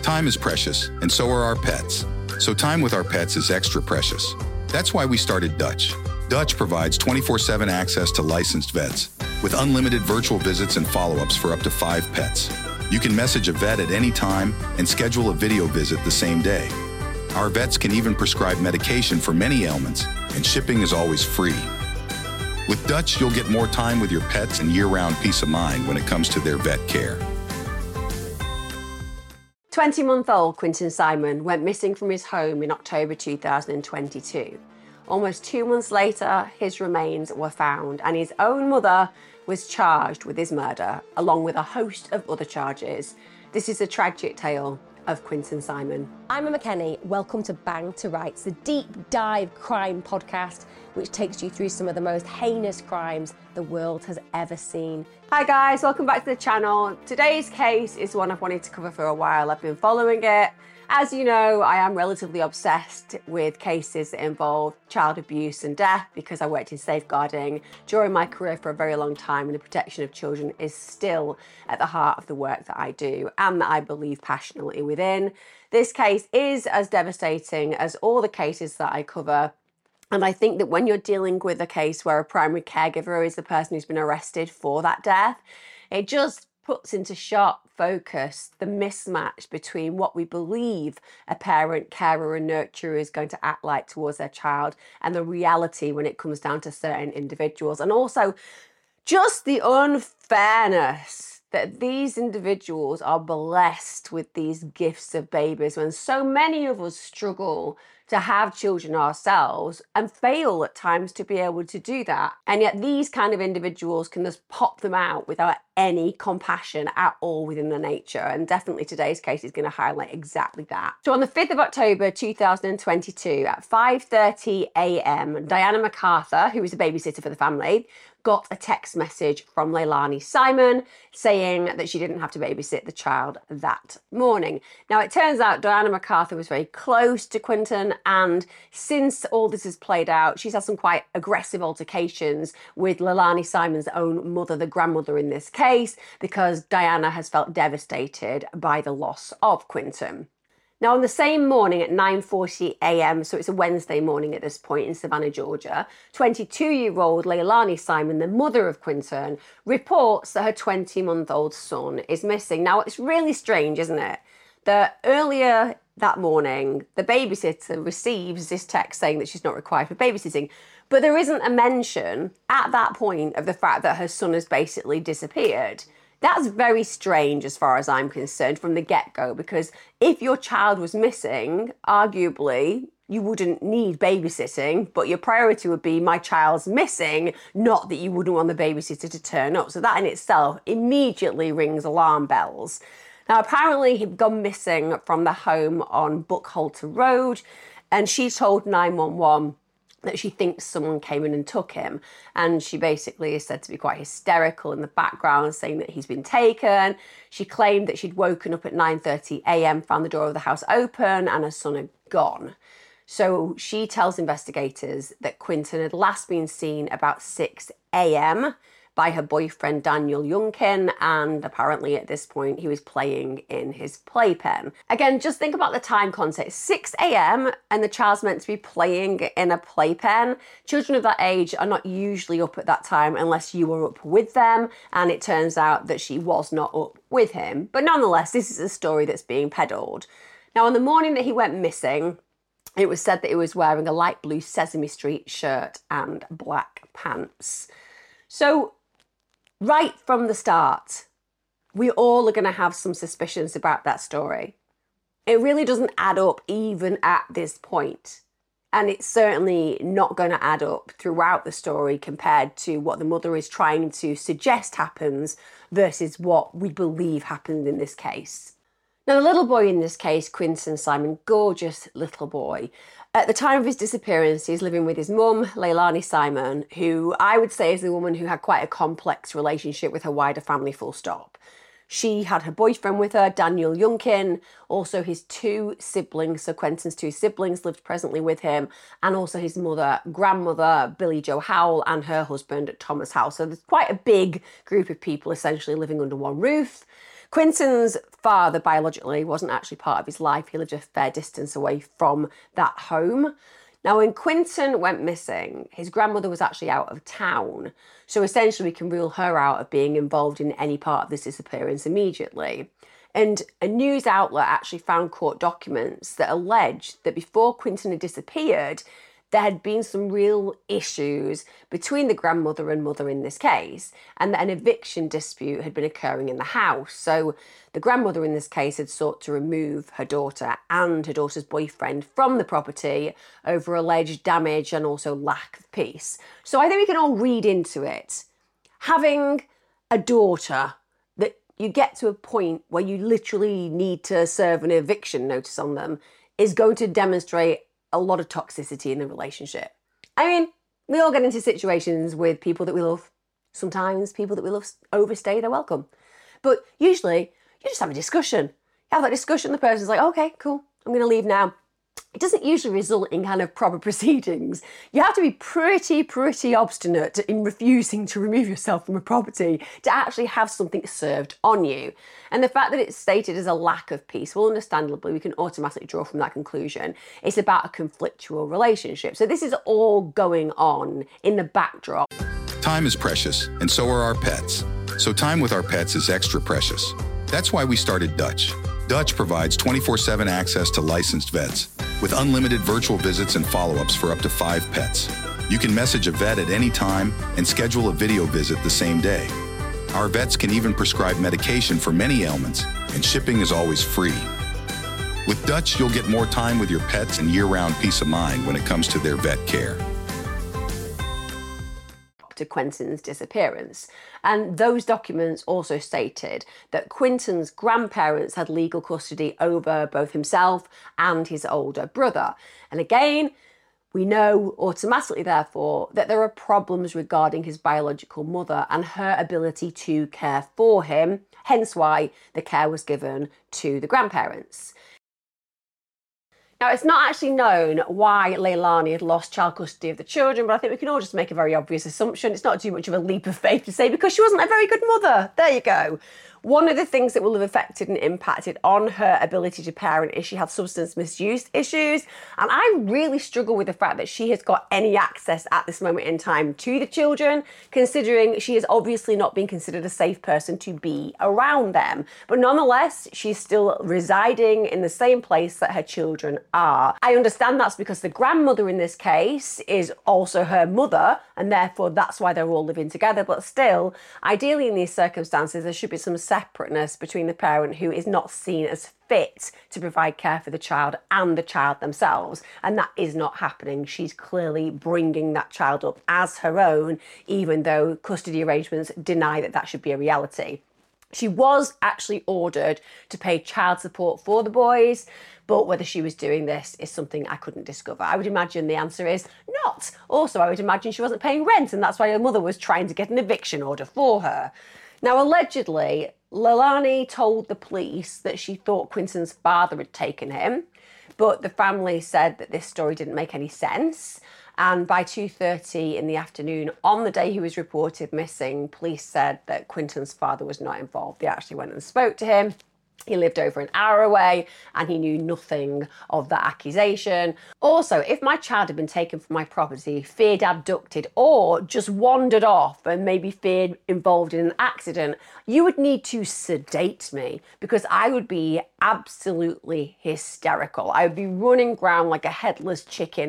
Time is precious, and so are our pets. So time with our pets is extra precious. That's why we started Dutch. Dutch provides 24/7 access to licensed vets with unlimited virtual visits and follow-ups for up to 5 pets. You can message a vet at any time and schedule a video visit the same day. Our vets can even prescribe medication for many ailments, and shipping is always free. With Dutch, you'll get more time with your pets and year-round peace of mind when it comes to their vet care. 20-month-old Quinton Simon went missing from his home in October 2022. Almost 2 months later, his remains were found and his own mother was charged with his murder, along with a host of other charges. This is a tragic tale of Quinton Simon. I'm Emma Kenny. Welcome to Bang to Rights, the deep dive crime podcast which takes you through some of the most heinous crimes the world has ever seen. Hi guys, welcome back to the channel. Today's case is one I've wanted to cover for a while. I've been following it. As you know, I am relatively obsessed with cases that involve child abuse and death because I worked in safeguarding during my career for a very long time, and the protection of children is still at the heart of the work that I do and that I believe passionately within. This case is as devastating as all the cases that I cover. And I think that when you're dealing with a case where a primary caregiver is the person who's been arrested for that death, it just puts into sharp focus the mismatch between what we believe a parent, carer and nurturer is going to act like towards their child and the reality when it comes down to certain individuals. And also just the unfairness that these individuals are blessed with these gifts of babies when so many of us struggle to have children ourselves and fail at times to be able to do that. And yet these kind of individuals can just pop them out without any compassion at all within their nature. And definitely today's case is going to highlight exactly that. So on the 5th of October 2022 at 5:30 a.m, Diana MacArthur, who was a babysitter for the family, got a text message from Leilani Simon saying that she didn't have to babysit the child that morning. Now it turns out Diana MacArthur was very close to Quinton, and since all this has played out, she's had some quite aggressive altercations with Leilani Simon's own mother, the grandmother in this case, because Diana has felt devastated by the loss of Quinton. Now, on the same morning at 9:40 a.m, so it's a Wednesday morning at this point in Savannah, Georgia, 22-year-old Leilani Simon, the mother of Quinton, reports that her 20-month-old son is missing. Now, it's really strange, isn't it, that earlier that morning, the babysitter receives this text saying that she's not required for babysitting, but there isn't a mention at that point of the fact that her son has basically disappeared. That's very strange as far as I'm concerned from the get-go, because if your child was missing, arguably you wouldn't need babysitting, but your priority would be my child's missing, not that you wouldn't want the babysitter to turn up. So that in itself immediately rings alarm bells. Now apparently he'd gone missing from the home on Buckhalter Road, and she told 911 that she thinks someone came in and took him. And she basically is said to be quite hysterical in the background, saying that he's been taken. She claimed that she'd woken up at 9:30 a.m, found the door of the house open and her son had gone. So she tells investigators that Quinton had last been seen about 6 a.m. by her boyfriend Daniel Youngkin, and apparently at this point he was playing in his playpen. Again, just think about the time context. 6 a.m. and the child's meant to be playing in a playpen. Children of that age are not usually up at that time unless you were up with them, and it turns out that she was not up with him. But nonetheless, this is a story that's being peddled. Now, on the morning that he went missing, it was said that he was wearing a light blue Sesame Street shirt and black pants. So right from the start, we all are going to have some suspicions about that story. It really doesn't add up even at this point. And it's certainly not going to add up throughout the story compared to what the mother is trying to suggest happens versus what we believe happened in this case. Now, the little boy in this case, Quinton Simon, gorgeous little boy. At the time of his disappearance, he's living with his mum, Leilani Simon, who I would say is the woman who had quite a complex relationship with her wider family, full stop. She had her boyfriend with her, Daniel Youngkin, also his 2 siblings, so Quinton's 2 siblings lived presently with him, and also his mother, grandmother, Billie Jo Howell, and her husband, Thomas Howell. So there's quite a big group of people essentially living under one roof. Quinton's father, biologically, wasn't actually part of his life. He lived a fair distance away from that home. Now, when Quinton went missing, his grandmother was actually out of town. So essentially, we can rule her out of being involved in any part of this disappearance immediately. And a news outlet actually found court documents that alleged that before Quinton had disappeared, there had been some real issues between the grandmother and mother in this case, and that an eviction dispute had been occurring in the house. So the grandmother in this case had sought to remove her daughter and her daughter's boyfriend from the property over alleged damage and also lack of peace. So I think we can all read into it. Having a daughter that you get to a point where you literally need to serve an eviction notice on them is going to demonstrate a lot of toxicity in the relationship. I mean, we all get into situations with people that we love. Sometimes people that we love overstay their welcome. But usually, you just have a discussion. You have that discussion, the person's like, okay, cool, I'm going to leave now. It doesn't usually result in kind of proper proceedings. You have to be pretty obstinate in refusing to remove yourself from a property to actually have something served on you. And the fact that it's stated as a lack of peace, well, understandably, we can automatically draw from that conclusion. It's about a conflictual relationship. So this is all going on in the backdrop. Time is precious, and so are our pets. So time with our pets is extra precious. That's why we started Dutch. Dutch provides 24/7 access to licensed vets with unlimited virtual visits and follow-ups for up to 5 pets. You can message a vet at any time and schedule a video visit the same day. Our vets can even prescribe medication for many ailments, and shipping is always free. With Dutch, you'll get more time with your pets and year-round peace of mind when it comes to their vet care. To Quinton's disappearance. And those documents also stated that Quinton's grandparents had legal custody over both himself and his older brother. And again, we know automatically, therefore, that there are problems regarding his biological mother and her ability to care for him, hence why the care was given to the grandparents. Now, it's not actually known why Leilani had lost child custody of the children, but I think we can all just make a very obvious assumption. It's not too much of a leap of faith to say because she wasn't a very good mother. There you go. One of the things that will have affected and impacted on her ability to parent is she had substance misuse issues. And I really struggle with the fact that she has got any access at this moment in time to the children, considering she has obviously not been considered a safe person to be around them. But nonetheless, she's still residing in the same place that her children are. I understand that's because the grandmother in this case is also her mother, and therefore that's why they're all living together. But still, ideally in these circumstances, there should be some separateness between the parent who is not seen as fit to provide care for the child and the child themselves. And that is not happening. She's clearly bringing that child up as her own, even though custody arrangements deny that that should be a reality. She was actually ordered to pay child support for the boys, but whether she was doing this is something I couldn't discover. I would imagine the answer is not. Also, I would imagine she wasn't paying rent, and that's why her mother was trying to get an eviction order for her. Now, allegedly, Leilani told the police that she thought Quinton's father had taken him, but the family said that this story didn't make any sense. And by 2:30 in the afternoon, on the day he was reported missing, police said that Quinton's father was not involved. They actually went and spoke to him. He lived over an hour away and he knew nothing of that accusation. Also, if my child had been taken from my property, feared abducted, or just wandered off and maybe feared involved in an accident, you would need to sedate me because I would be absolutely hysterical. I would be running around like a headless chicken,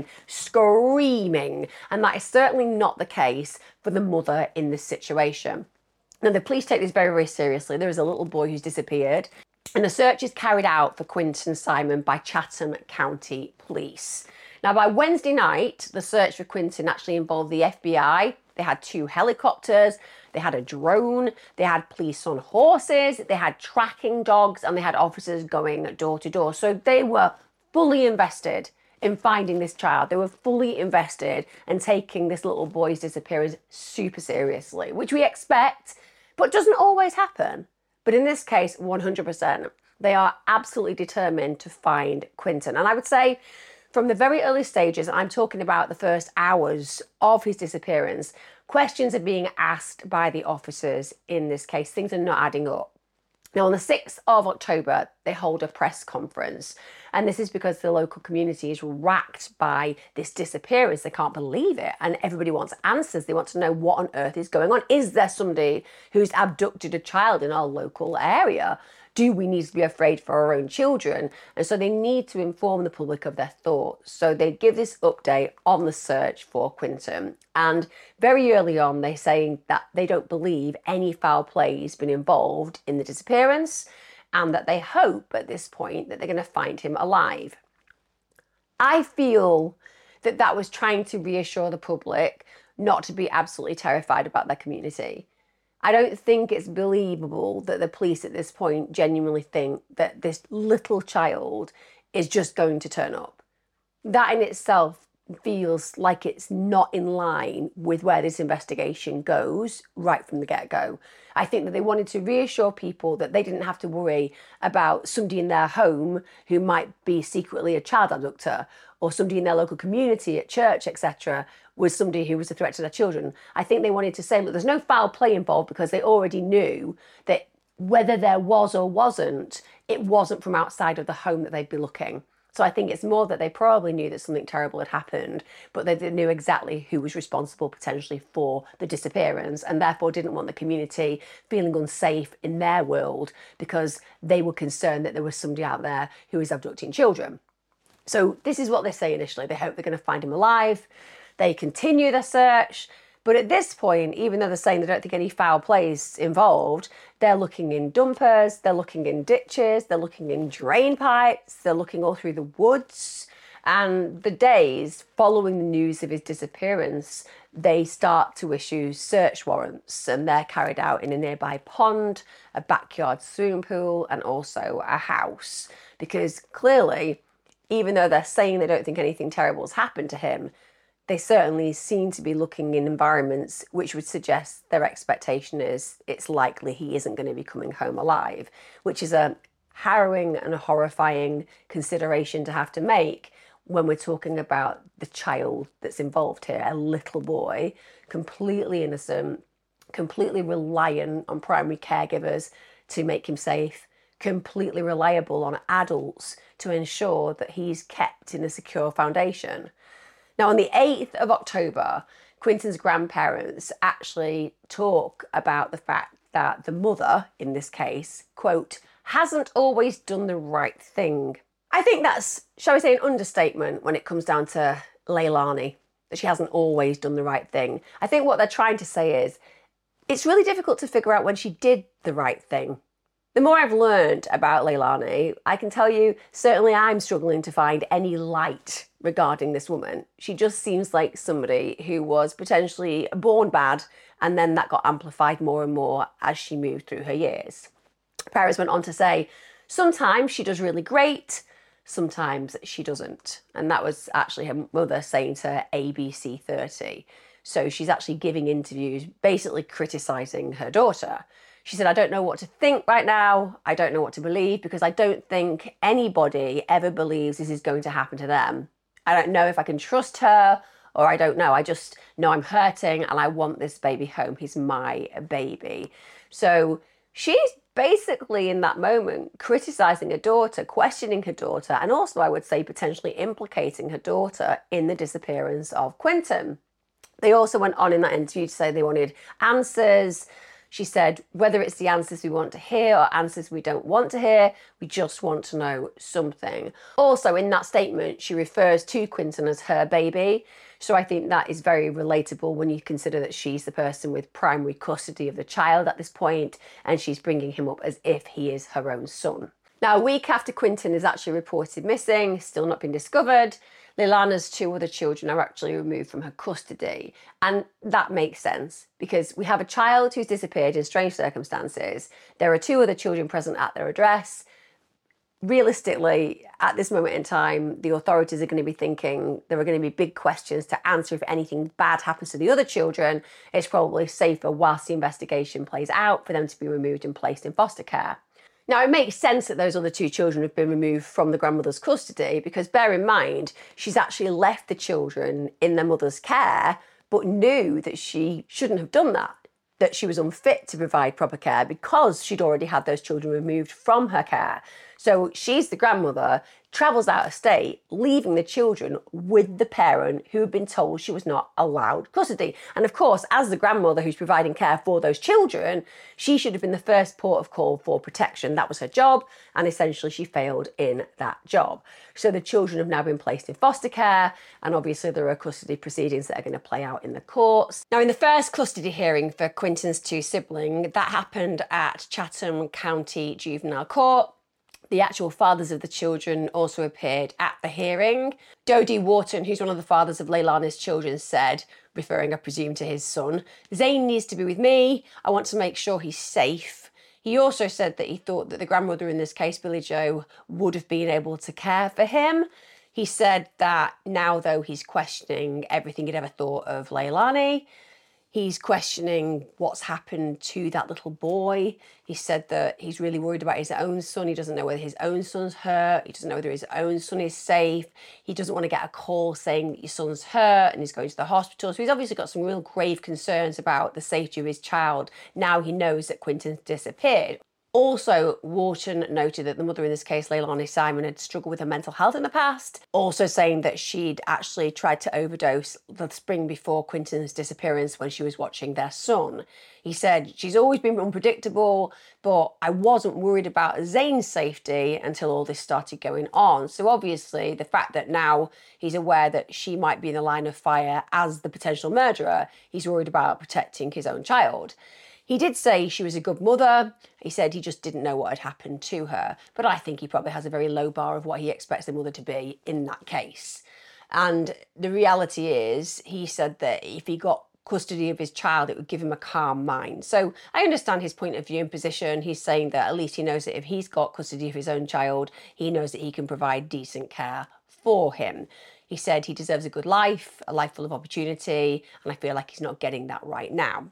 screaming. And that is certainly not the case for the mother in this situation. Now, the police take this very, very seriously. There is a little boy who's disappeared. And a search is carried out for Quinton Simon by Chatham County Police. Now, by Wednesday night, the search for Quinton actually involved the FBI. They had 2 helicopters, they had a drone, they had police on horses, they had tracking dogs, and they had officers going door to door. So they were fully invested in finding this child. They were fully invested in taking this little boy's disappearance super seriously, which we expect, but doesn't always happen. But in this case, 100%, they are absolutely determined to find Quinton. And I would say from the very early stages, I'm talking about the first hours of his disappearance, questions are being asked by the officers in this case. Things are not adding up. Now, on the 6th of October, they hold a press conference. And this is because the local community is racked by this disappearance. They can't believe it. And everybody wants answers. They want to know what on earth is going on. Is there somebody who's abducted a child in our local area? Do we need to be afraid for our own children? And so they need to inform the public of their thoughts. So they give this update on the search for Quinton. And very early on, they're saying that they don't believe any foul play has been involved in the disappearance, and that they hope at this point that they're going to find him alive. I feel that that was trying to reassure the public not to be absolutely terrified about their community. I don't think it's believable that the police at this point genuinely think that this little child is just going to turn up. That in itself feels like it's not in line with where this investigation goes right from the get-go. I think that they wanted to reassure people that they didn't have to worry about somebody in their home who might be secretly a child abductor, or somebody in their local community at church, etc., was somebody who was a threat to their children. I think they wanted to say, look, there's no foul play involved, because they already knew that whether there was or wasn't, it wasn't from outside of the home that they'd be looking. So I think it's more that they probably knew that something terrible had happened, but they knew exactly who was responsible potentially for the disappearance, and therefore didn't want the community feeling unsafe in their world because they were concerned that there was somebody out there who was abducting children. So this is what they say initially. They hope they're going to find him alive. They continue their search. But at this point, even though they're saying they don't think any foul play is involved, they're looking in dumpers, they're looking in ditches, they're looking in drain pipes, they're looking all through the woods. And the days following the news of his disappearance, they start to issue search warrants, and they're carried out in a nearby pond, a backyard swimming pool, and also a house. Because clearly, even though they're saying they don't think anything terrible has happened to him, they certainly seem to be looking in environments which would suggest their expectation is it's likely he isn't going to be coming home alive, which is a harrowing and horrifying consideration to have to make when we're talking about the child that's involved here, a little boy, completely innocent, completely reliant on primary caregivers to make him safe, completely reliable on adults to ensure that he's kept in a secure foundation. Now, on the 8th of October, Quinton's grandparents actually talk about the fact that the mother, in this case, quote, hasn't always done the right thing. I think that's, shall we say, an understatement when it comes down to Leilani, that she hasn't always done the right thing. I think what they're trying to say is it's really difficult to figure out when she did the right thing. The more I've learned about Leilani, I can tell you, certainly I'm struggling to find any light regarding this woman. She just seems like somebody who was potentially born bad, and then that got amplified more and more as she moved through her years. Parents went on to say, sometimes she does really great, sometimes she doesn't. And that was actually her mother saying to ABC 30. So she's actually giving interviews, basically criticising her daughter. She said, I don't know what to think right now. I don't know what to believe, because I don't think anybody ever believes this is going to happen to them. I don't know if I can trust her, or I don't know. I just know I'm hurting and I want this baby home. He's my baby. So she's basically in that moment criticising her daughter, questioning her daughter, and also I would say potentially implicating her daughter in the disappearance of Quinton. They also went on in that interview to say they wanted answers. She said, whether it's the answers we want to hear or answers we don't want to hear, we just want to know something. Also, in that statement, she refers to Quinton as her baby. So I think that is very relatable when you consider that she's the person with primary custody of the child at this point, and she's bringing him up as if he is her own son. Now, a week after Quinton is actually reported missing, still not been discovered, Leilani's two other children are actually removed from her custody. And that makes sense, because we have a child who's disappeared in strange circumstances. There are two other children present at their address. Realistically, at this moment in time, the authorities are going to be thinking there are going to be big questions to answer if anything bad happens to the other children. It's probably safer whilst the investigation plays out for them to be removed and placed in foster care. Now, it makes sense that those other two children have been removed from the grandmother's custody, because bear in mind, she's actually left the children in their mother's care, but knew that she shouldn't have done that. that she was unfit to provide proper care because she'd already had those children removed from her care. So she's the grandmother, travels out of state, leaving the children with the parent who had been told she was not allowed custody. And of course, as the grandmother who's providing care for those children, she should have been the first port of call for protection. That was her job, and essentially she failed in that job. So the children have now been placed in foster care, and obviously there are custody proceedings that are going to play out in the courts. Now, in the first custody hearing for Quinton's two siblings, that happened at Chatham County Juvenile Court. The actual fathers of the children also appeared at the hearing. Dodie Wharton, who's one of the fathers of Leilani's children, said, referring, I presume, to his son, "Zane needs to be with me. I want to make sure he's safe." He also said that he thought that the grandmother in this case, Billie Joe, would have been able to care for him. He said that now, though, he's questioning everything he'd ever thought of Leilani. He's questioning what's happened to that little boy. He said that he's really worried about his own son. He doesn't know whether his own son's hurt. He doesn't know whether his own son is safe. He doesn't want to get a call saying that your son's hurt and he's going to the hospital. So he's obviously got some real grave concerns about the safety of his child. Now he knows that Quinton's disappeared. Also, Wharton noted that the mother in this case, Leilani Simon, had struggled with her mental health in the past, also saying that she'd actually tried to overdose the spring before Quinton's disappearance when she was watching their son. He said, "She's always been unpredictable, but I wasn't worried about Zane's safety until all this started going on." So obviously, the fact that now he's aware that she might be in the line of fire as the potential murderer, he's worried about protecting his own child. He did say she was a good mother. He said he just didn't know what had happened to her. But I think he probably has a very low bar of what he expects the mother to be in that case. And the reality is, he said that if he got custody of his child, it would give him a calm mind. So I understand his point of view and position. He's saying that at least he knows that if he's got custody of his own child, he knows that he can provide decent care for him. He said he deserves a good life, a life full of opportunity, and I feel like he's not getting that right now.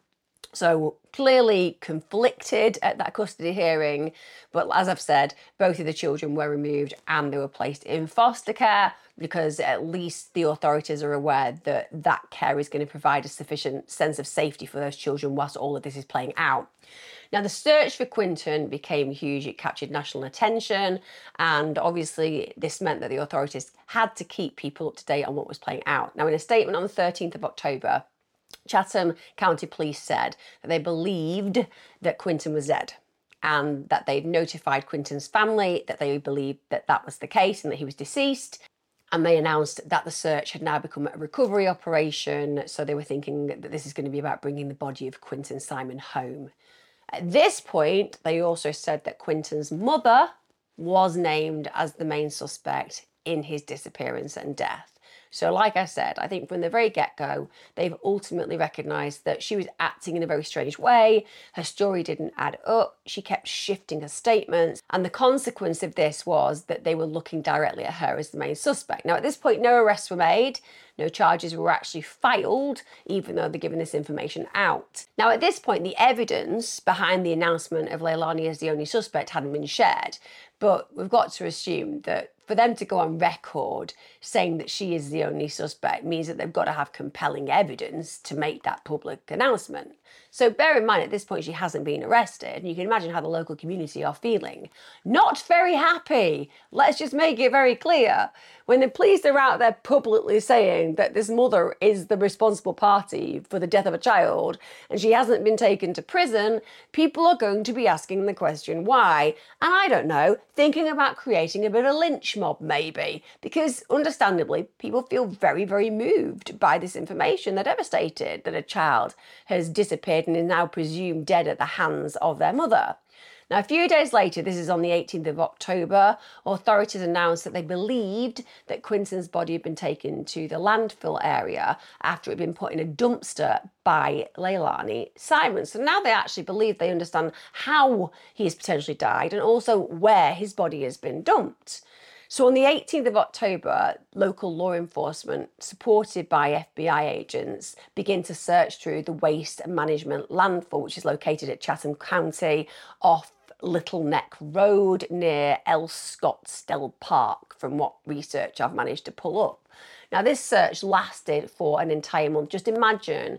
So clearly conflicted at that custody hearing, but as I've said, both of the children were removed and they were placed in foster care because at least the authorities are aware that that care is going to provide a sufficient sense of safety for those children whilst all of this is playing out. Now, the search for Quinton became huge. It captured national attention, and obviously this meant that the authorities had to keep people up to date on what was playing out. Now, in a statement on the 13th of October, Chatham County Police said that they believed that Quinton was dead and that they'd notified Quinton's family that they believed that that was the case and that he was deceased. And they announced that the search had now become a recovery operation. So they were thinking that this is going to be about bringing the body of Quinton Simon home. At this point, they also said that Quinton's mother was named as the main suspect in his disappearance and death. So like I said, I think from the very get-go, they've ultimately recognised that she was acting in a very strange way. Her story didn't add up. She kept shifting her statements. And the consequence of this was that they were looking directly at her as the main suspect. Now, at this point, no arrests were made. No charges were actually filed, even though they're giving this information out. Now, at this point, the evidence behind the announcement of Leilani as the only suspect hadn't been shared. But we've got to assume that for them to go on record saying that she is the only suspect means that they've got to have compelling evidence to make that public announcement. So bear in mind, at this point, she hasn't been arrested, and you can imagine how the local community are feeling. Not very happy. Let's just make it very clear. When the police are out there publicly saying that this mother is the responsible party for the death of a child and she hasn't been taken to prison, people are going to be asking the question why. And I don't know, thinking about creating a bit of a lynch mob maybe, because understandably people feel very, very moved by this information. They're devastated that a child has disappeared and is now presumed dead at the hands of their mother. Now, a few days later, this is on the 18th of October, authorities announced that they believed that Quinton's body had been taken to the landfill area after it had been put in a dumpster by Leilani Simon. So now they actually believe they understand how he has potentially died and also where his body has been dumped. So on the 18th of October, local law enforcement, supported by FBI agents, begin to search through the waste management landfill, which is located at Chatham County off Little Neck Road near El Scottsdale Park, from what research I've managed to pull up. Now, this search lasted for an entire month. Just imagine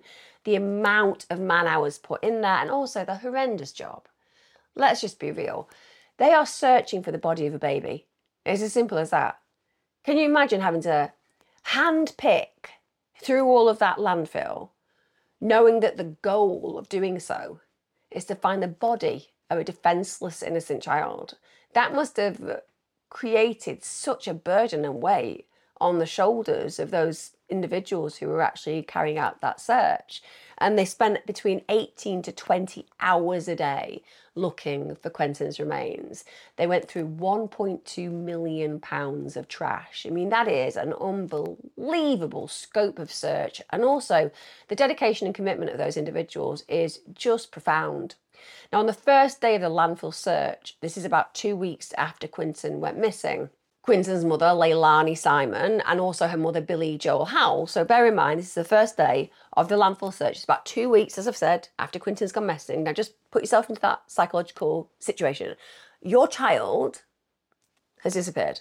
the amount of man hours put in there, and also the horrendous job. Let's just be real. They are searching for the body of a baby. It's as simple as that. Can you imagine having to hand pick through all of that landfill, knowing that the goal of doing so is to find the body of a defenseless, innocent child? That must have created such a burden and weight on the shoulders of those individuals who were actually carrying out that search. And they spent between 18 to 20 hours a day looking for Quentin's remains. They went through £1.2 million of trash. I mean, that is an unbelievable scope of search. And also, the dedication and commitment of those individuals is just profound. Now, on the first day of the landfill search, this is about 2 weeks after Quentin went missing, Quentin's mother, Leilani Simon, and also her mother, Billie Joel Howell. So bear in mind, this is the first day of the landfill search. It's about 2 weeks, as I've said, after Quentin's gone missing. Now just put yourself into that psychological situation. Your child has disappeared.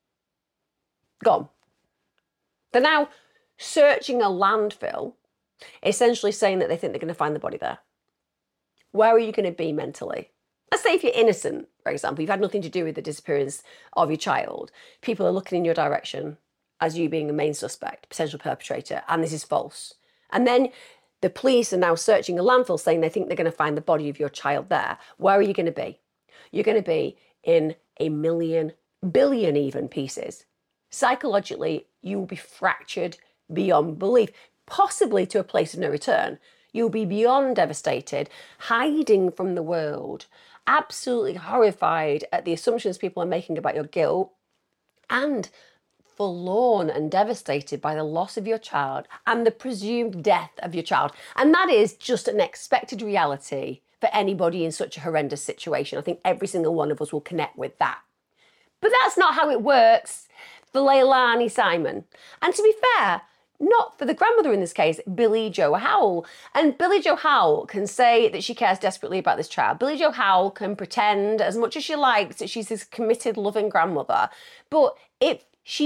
Gone. They're now searching a landfill, essentially saying that they think they're going to find the body there. Where are you going to be mentally? Let's say if you're innocent, for example, you've had nothing to do with the disappearance of your child. People are looking in your direction as you being a main suspect, potential perpetrator, and this is false. And then the police are now searching a landfill saying they think they're going to find the body of your child there. Where are you going to be? You're going to be in a million, billion even pieces. Psychologically, you will be fractured beyond belief, possibly to a place of no return. You'll be beyond devastated, hiding from the world, absolutely horrified at the assumptions people are making about your guilt, and forlorn and devastated by the loss of your child and the presumed death of your child. And that is just an expected reality for anybody in such a horrendous situation. I think every single one of us will connect with that. But that's not how it works for Leilani Simon. And to be fair, not for the grandmother in this case, Billie Joe Howell. And Billie Joe Howell can say that she cares desperately about this child. Billie Joe Howell can pretend as much as she likes that she's this committed, loving grandmother. But if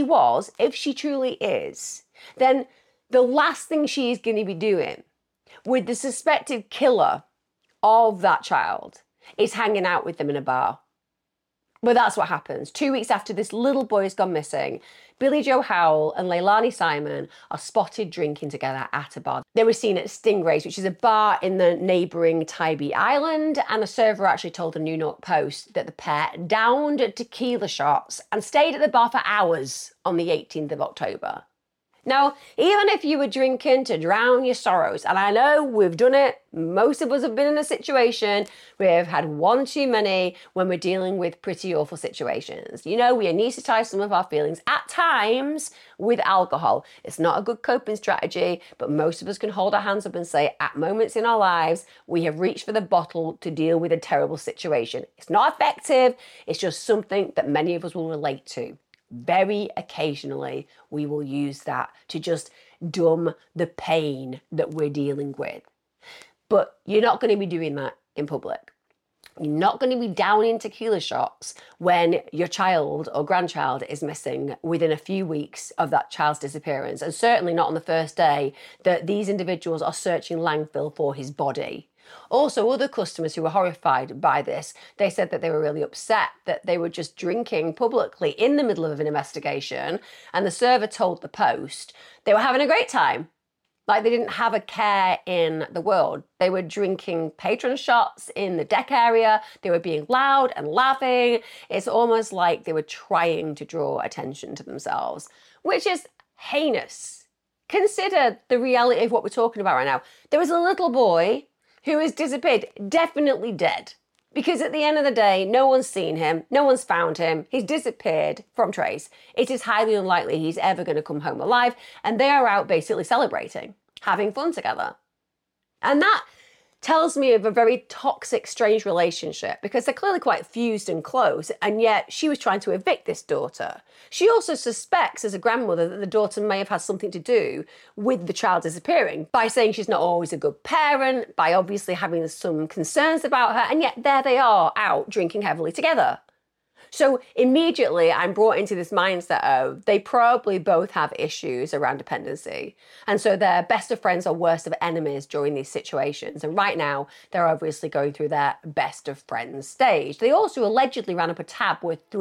she truly is, then the last thing she's going to be doing with the suspected killer of that child is hanging out with them in a bar. But that's what happens. 2 weeks after this little boy has gone missing, Billie Joe Howell and Leilani Simon are spotted drinking together at a bar. They were seen at Stingray's, which is a bar in the neighbouring Tybee Island, and a server actually told the New York Post that the pair downed tequila shots and stayed at the bar for hours on the 18th of October. Now, even if you were drinking to drown your sorrows, and I know we've done it, most of us have been in a situation where we've had one too many when we're dealing with pretty awful situations. You know, we anaesthetise some of our feelings at times with alcohol. It's not a good coping strategy, but most of us can hold our hands up and say at moments in our lives, we have reached for the bottle to deal with a terrible situation. It's not effective, it's just something that many of us will relate to. Very occasionally, we will use that to just numb the pain that we're dealing with. But you're not going to be doing that in public. You're not going to be downing tequila shots when your child or grandchild is missing within a few weeks of that child's disappearance, and certainly not on the first day that these individuals are searching landfill for his body. Also, other customers who were horrified by this, they said that they were really upset that they were just drinking publicly in the middle of an investigation, and the server told the Post they were having a great time. Like they didn't have a care in the world. They were drinking patron shots in the deck area. They were being loud and laughing. It's almost like they were trying to draw attention to themselves, which is heinous. Consider the reality of what we're talking about right now. There was a little boy who has disappeared, definitely dead. Because at the end of the day, no one's seen him, no one's found him, he's disappeared from trace. It is highly unlikely he's ever going to come home alive, and they are out basically celebrating, having fun together. And that tells me of a very toxic, strange relationship, because they're clearly quite fused and close, and yet she was trying to evict this daughter. She also suspects, as a grandmother, that the daughter may have had something to do with the child disappearing by saying she's not always a good parent, by obviously having some concerns about her, and yet there they are out drinking heavily together. So immediately I'm brought into this mindset of they probably both have issues around dependency. And so they're best of friends or worst of enemies during these situations. And right now they're obviously going through their best of friends stage. They also allegedly ran up a tab worth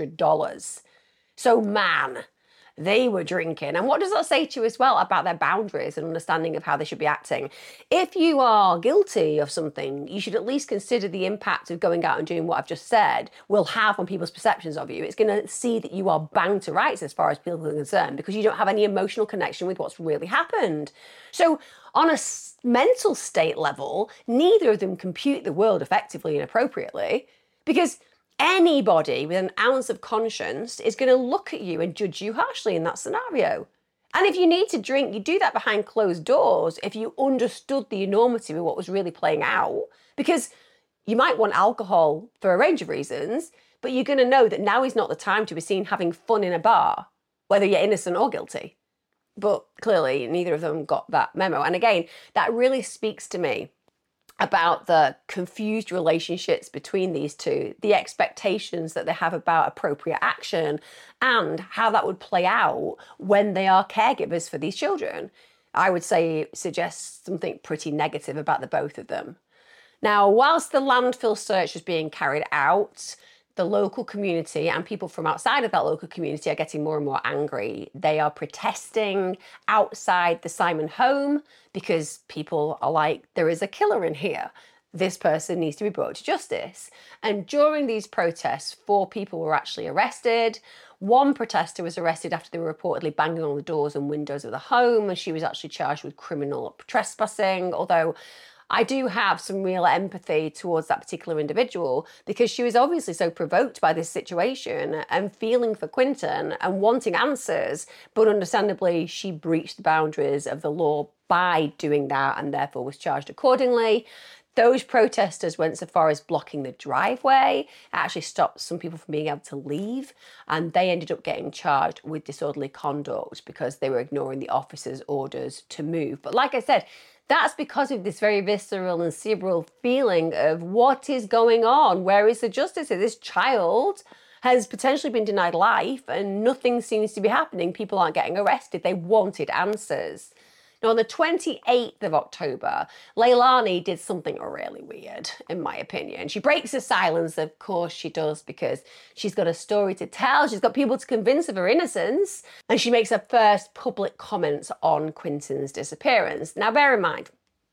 $300. So man, they were drinking. And what does that say to you as well about their boundaries and understanding of how they should be acting? If you are guilty of something, you should at least consider the impact of going out and doing what I've just said will have on people's perceptions of you. It's going to see that you are banged to rights as far as people are concerned because you don't have any emotional connection with what's really happened. So on a mental state level, neither of them compute the world effectively and appropriately because anybody with an ounce of conscience is going to look at you and judge you harshly in that scenario. And if you need to drink, you do that behind closed doors if you understood the enormity of what was really playing out. Because you might want alcohol for a range of reasons, but you're going to know that now is not the time to be seen having fun in a bar, whether you're innocent or guilty. But clearly, neither of them got that memo. And again, that really speaks to me about the confused relationships between these two, the expectations that they have about appropriate action, and how that would play out when they are caregivers for these children. I would say it suggests something pretty negative about the both of them. Now, whilst the landfill search is being carried out, the local community and people from outside of that local community are getting more and more angry. They are protesting outside the Simon home because people are like, there is a killer in here. This person needs to be brought to justice. And during these protests, 4 people were actually arrested. One protester was arrested after they were reportedly banging on the doors and windows of the home, and she was actually charged with criminal trespassing, although I do have some real empathy towards that particular individual because she was obviously so provoked by this situation and feeling for Quinton and wanting answers, but understandably she breached the boundaries of the law by doing that and therefore was charged accordingly. Those protesters went so far as blocking the driveway. It actually stopped some people from being able to leave, and they ended up getting charged with disorderly conduct because they were ignoring the officer's orders to move. But like I said, that's because of this very visceral and cerebral feeling of what is going on? Where is the justice? This child has potentially been denied life and nothing seems to be happening. People aren't getting arrested. They wanted answers. Now, on the 28th of October, Leilani did something really weird, in my opinion. She breaks her silence, of course she does, because she's got a story to tell. She's got people to convince of her innocence. And she makes her first public comments on Quinton's disappearance. Now, bear in mind,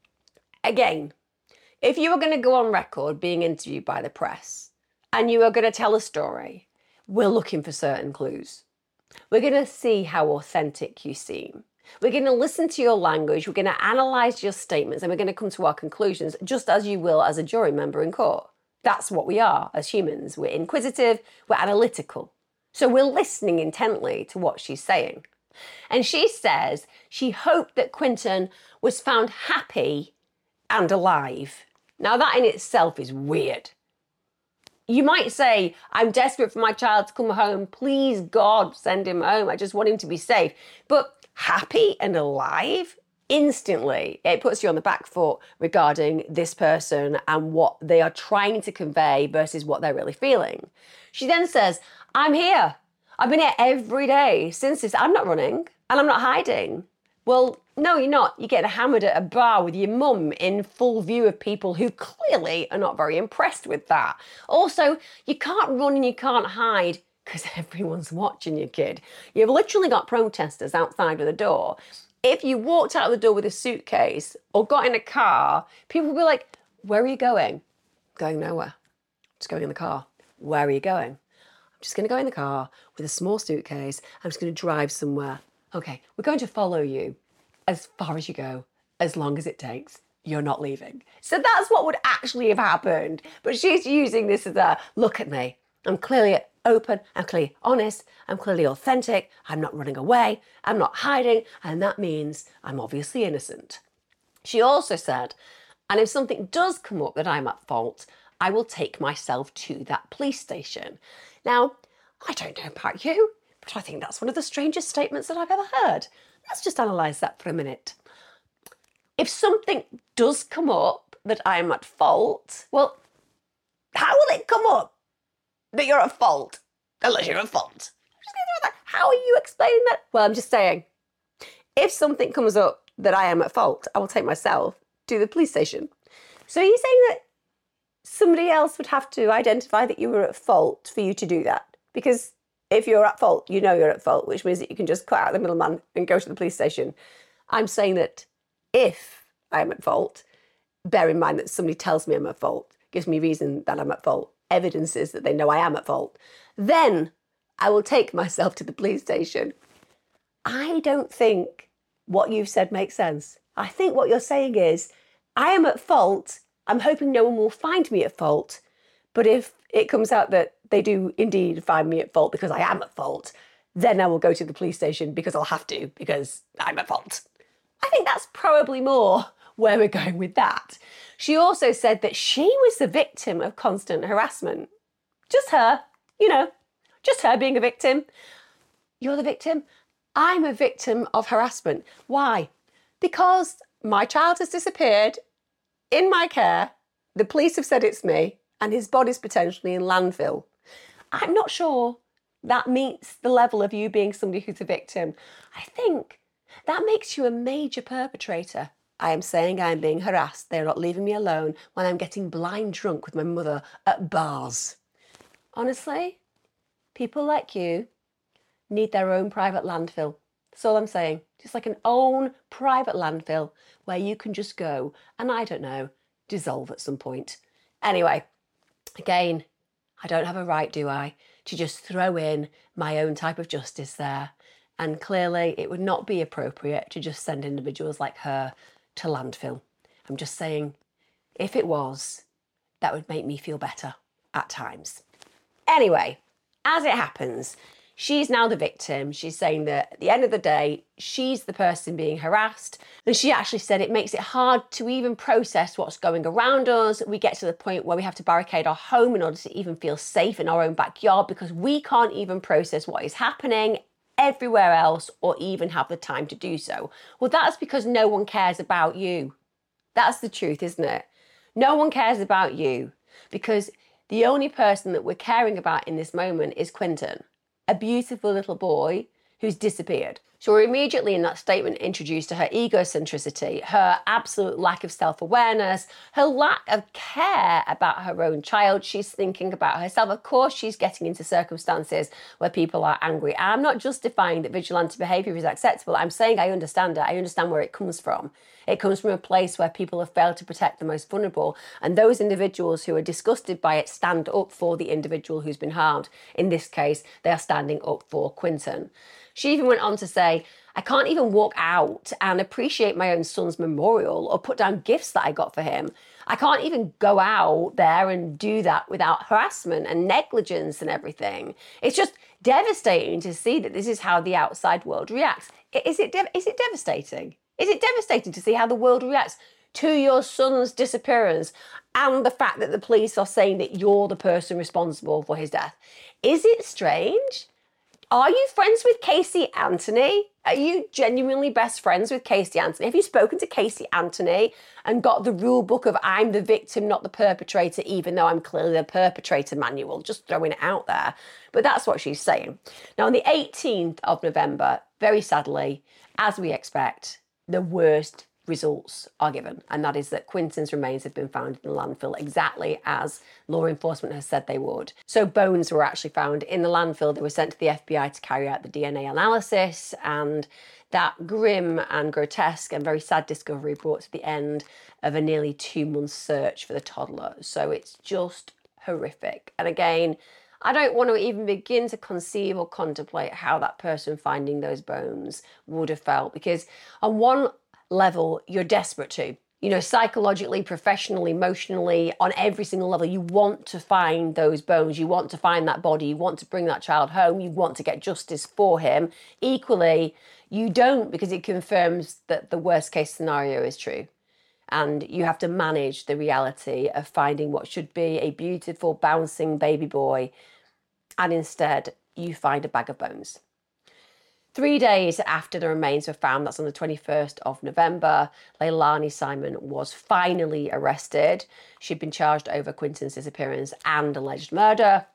again, if you were going to go on record being interviewed by the press and you are going to tell a story, we're looking for certain clues. We're going to see how authentic you seem. We're going to listen to your language, we're going to analyse your statements, and we're going to come to our conclusions just as you will as a jury member in court. That's what we are as humans. We're inquisitive, we're analytical. So we're listening intently to what she's saying. And she says she hoped that Quinton was found happy and alive. Now that in itself is weird. You might say, I'm desperate for my child to come home. Please, God, send him home. I just want him to be safe. But happy and alive? Instantly, it puts you on the back foot regarding this person and what they are trying to convey versus what they're really feeling. She then says, I'm here. I've been here every day since this. I'm not running and I'm not hiding. Well, no, you're not. You're getting hammered at a bar with your mum in full view of people who clearly are not very impressed with that. Also, you can't run and you can't hide because everyone's watching you, kid. You've literally got protesters outside of the door. If you walked out of the door with a suitcase or got in a car, people would be like, where are you going? Going nowhere. Just going in the car. Where are you going? I'm just going to go in the car with a small suitcase. I'm just going to drive somewhere. Okay, we're going to follow you as far as you go, as long as it takes. You're not leaving. So that's what would actually have happened. But she's using this as a, look at me. I'm clearly open, I'm clearly honest, I'm clearly authentic, I'm not running away, I'm not hiding, and that means I'm obviously innocent. She also said, and if something does come up that I'm at fault, I will take myself to that police station. Now, I don't know about you, but I think that's one of the strangest statements that I've ever heard. Let's just analyse that for a minute. If something does come up that I'm at fault, well, how will it come up? that you're at fault. Unless you're at fault. How are you explaining that? Well, I'm just saying, if something comes up that I am at fault, I will take myself to the police station. So are you saying that somebody else would have to identify that you were at fault for you to do that? Because if you're at fault, you know you're at fault, which means that you can just cut out the middleman and go to the police station. I'm saying that if I'm at fault, bear in mind that somebody tells me I'm at fault, gives me reason that I'm at fault, evidences that they know I am at fault, then I will take myself to the police station. I don't think what you've said makes sense. I think what you're saying is, I am at fault. I'm hoping no one will find me at fault. But if it comes out that they do indeed find me at fault because I am at fault, then I will go to the police station because I'll have to, because I'm at fault. I think that's probably more where we're going with that. She also said that she was the victim of constant harassment. Just her, just her being a victim. You're the victim. I'm a victim of harassment. Why? Because my child has disappeared in my care. The police have said it's me, and his body's potentially in landfill. I'm not sure that meets the level of you being somebody who's a victim. I think that makes you a major perpetrator. I am saying I'm being harassed. They're not leaving me alone when I'm getting blind drunk with my mother at bars. Honestly, people like you need their own private landfill. That's all I'm saying. Just like an own private landfill where you can just go and, I don't know, dissolve at some point. Anyway, again, I don't have a right, do I, to just throw in my own type of justice there. And clearly it would not be appropriate to just send individuals like her to landfill. I'm just saying, if it was, that would make me feel better at times. Anyway, as it happens, she's now the victim. She's saying that at the end of the day, she's the person being harassed. And she actually said it makes it hard to even process what's going around us. We get to the point where we have to barricade our home in order to even feel safe in our own backyard because we can't even process what is happening everywhere else or even have the time to do so. Well, that's because no one cares about you. That's the truth, isn't it? No one cares about you because the only person that we're caring about in this moment is Quinton, a beautiful little boy who's disappeared. So we're immediately in that statement introduced to her egocentricity, her absolute lack of self-awareness, her lack of care about her own child. She's thinking about herself. Of course, she's getting into circumstances where people are angry. I'm not justifying that vigilante behaviour is acceptable. I'm saying I understand it. I understand where it comes from. It comes from a place where people have failed to protect the most vulnerable. And those individuals who are disgusted by it stand up for the individual who's been harmed. In this case, they are standing up for Quinton. She even went on to say, I can't even walk out and appreciate my own son's memorial or put down gifts that I got for him. I can't even go out there and do that without harassment and negligence and everything. It's just devastating to see that this is how the outside world reacts. Is it devastating? Is it devastating to see how the world reacts to your son's disappearance and the fact that the police are saying that you're the person responsible for his death? Is it strange? Are you friends with Casey Anthony? Are you genuinely best friends with Casey Anthony? Have you spoken to Casey Anthony and got the rule book of I'm the victim, not the perpetrator, even though I'm clearly the perpetrator manual? Just throwing it out there. But that's what she's saying. Now, on the 18th of November, very sadly, as we expect, the worst results are given, and that is that Quinton's remains have been found in the landfill exactly as law enforcement has said they would. So bones were actually found in the landfill. They were sent to the FBI to carry out the DNA analysis, and that grim and grotesque and very sad discovery brought to the end of a nearly 2-month search for the toddler. So it's just horrific. And again, I don't want to even begin to conceive or contemplate how that person finding those bones would have felt, because on one level, you're desperate to. Psychologically, professionally, emotionally, on every single level, you want to find those bones. You want to find that body. You want to bring that child home. You want to get justice for him. Equally, you don't, because it confirms that the worst case scenario is true. And you have to manage the reality of finding what should be a beautiful, bouncing baby boy. And instead, you find a bag of bones. 3 days after the remains were found, that's on the 21st of November, Leilani Simon was finally arrested. She'd been charged over Quinton's disappearance and alleged murder.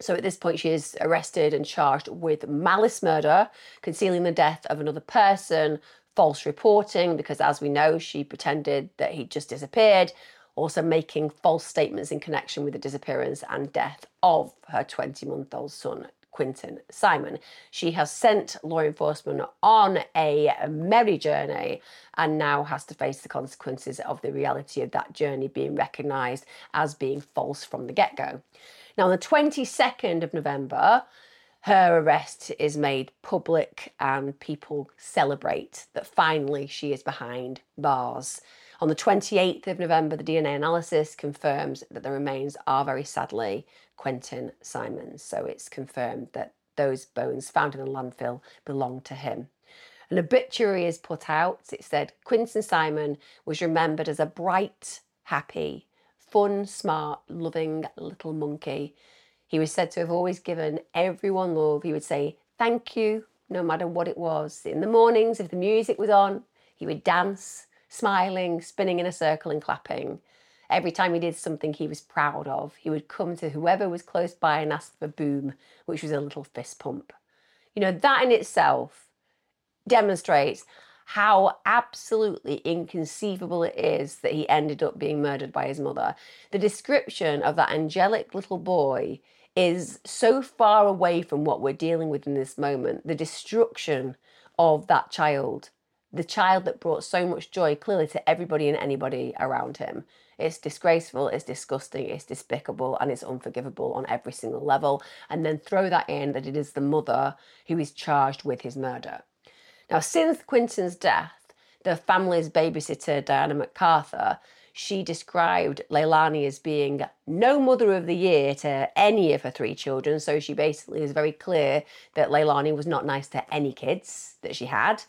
So at this point, she is arrested and charged with malice murder, concealing the death of another person, false reporting, because as we know, she pretended that he'd just disappeared, also making false statements in connection with the disappearance and death of her 20-month-old son, Quinton Simon. She has sent law enforcement on a merry journey and now has to face the consequences of the reality of that journey being recognised as being false from the get-go. Now, on the 22nd of November, her arrest is made public and people celebrate that finally she is behind bars. On the 28th of November, the DNA analysis confirms that the remains are very sadly Quinton Simon's. So it's confirmed that those bones found in the landfill belong to him. An obituary is put out. It said Quinton Simon was remembered as a bright, happy, fun, smart, loving little monkey. He was said to have always given everyone love. He would say thank you, no matter what it was. In the mornings, if the music was on, he would dance, smiling, spinning in a circle and clapping. Every time he did something he was proud of, he would come to whoever was close by and ask for boom, which was a little fist pump. You know, that in itself demonstrates how absolutely inconceivable it is that he ended up being murdered by his mother. The description of that angelic little boy is so far away from what we're dealing with in this moment. The destruction of that child, the child that brought so much joy clearly to everybody and anybody around him. It's disgraceful, it's disgusting, it's despicable, and it's unforgivable on every single level. And then throw that in that it is the mother who is charged with his murder. Now, since Quinton's death, the family's babysitter, Diana MacArthur, she described Leilani as being no mother of the year to any of her three children. So she basically is very clear that Leilani was not nice to any kids that she had.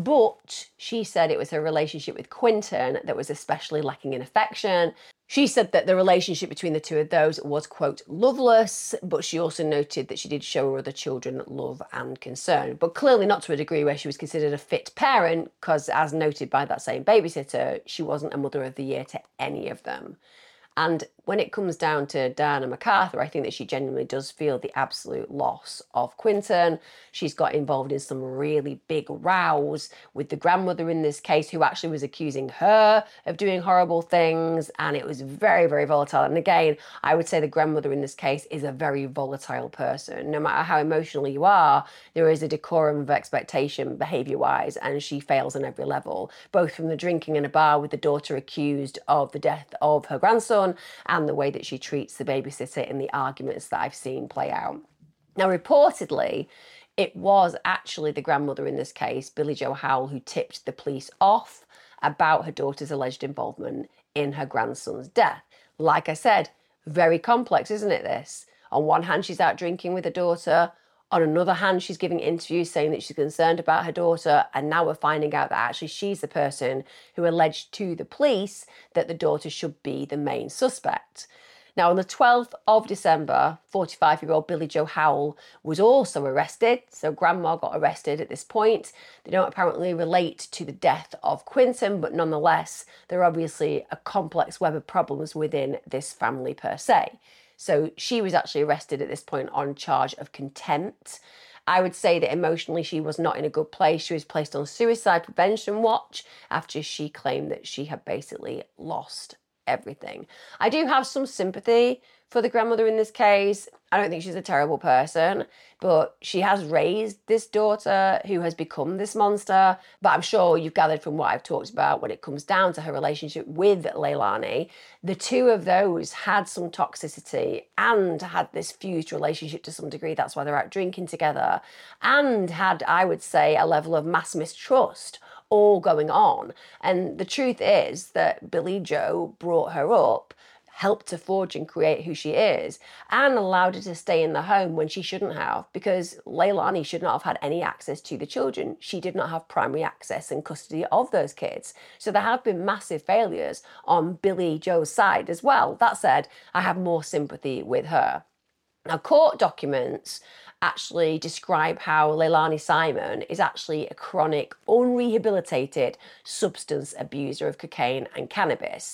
But she said it was her relationship with Quinton that was especially lacking in affection. She said that the relationship between the two of those was, quote, loveless, but she also noted that she did show her other children love and concern, but clearly not to a degree where she was considered a fit parent, because as noted by that same babysitter, she wasn't a mother of the year to any of them. And when it comes down to Diana MacArthur, I think that she genuinely does feel the absolute loss of Quinton. She's got involved in some really big rows with the grandmother in this case, who actually was accusing her of doing horrible things. And it was very, very volatile. And again, I would say the grandmother in this case is a very volatile person. No matter how emotional you are, there is a decorum of expectation behaviour-wise, and she fails on every level, both from the drinking in a bar with the daughter accused of the death of her grandson and the way that she treats the babysitter in the arguments that I've seen play out. Now, reportedly, it was actually the grandmother in this case, Billie Joe Howell, who tipped the police off about her daughter's alleged involvement in her grandson's death. Like I said, very complex, isn't it, this? On one hand, she's out drinking with her daughter. On another hand, she's giving interviews saying that she's concerned about her daughter, and now we're finding out that actually she's the person who alleged to the police that the daughter should be the main suspect. Now, on the 12th of December, 45-year-old Billie Joe Howell was also arrested. So grandma got arrested at this point. They don't apparently relate to the death of Quinton, but nonetheless, there are obviously a complex web of problems within this family per se. So she was actually arrested at this point on charge of contempt. I would say that emotionally she was not in a good place. She was placed on suicide prevention watch after she claimed that she had basically lost everything. I do have some sympathy for the grandmother in this case. I don't think she's a terrible person, but she has raised this daughter who has become this monster. But I'm sure you've gathered from what I've talked about when it comes down to her relationship with Leilani, the two of those had some toxicity and had this fused relationship to some degree. That's why they're out drinking together, and had, I would say, a level of mass mistrust all going on. And the truth is that Billie Joe brought her up, helped to forge and create who she is, and allowed her to stay in the home when she shouldn't have, because Leilani should not have had any access to the children. She did not have primary access and custody of those kids. So there have been massive failures on Billie Joe's side as well. That said, I have more sympathy with her. Now, court documents actually describe how Leilani Simon is actually a chronic, unrehabilitated substance abuser of cocaine and cannabis.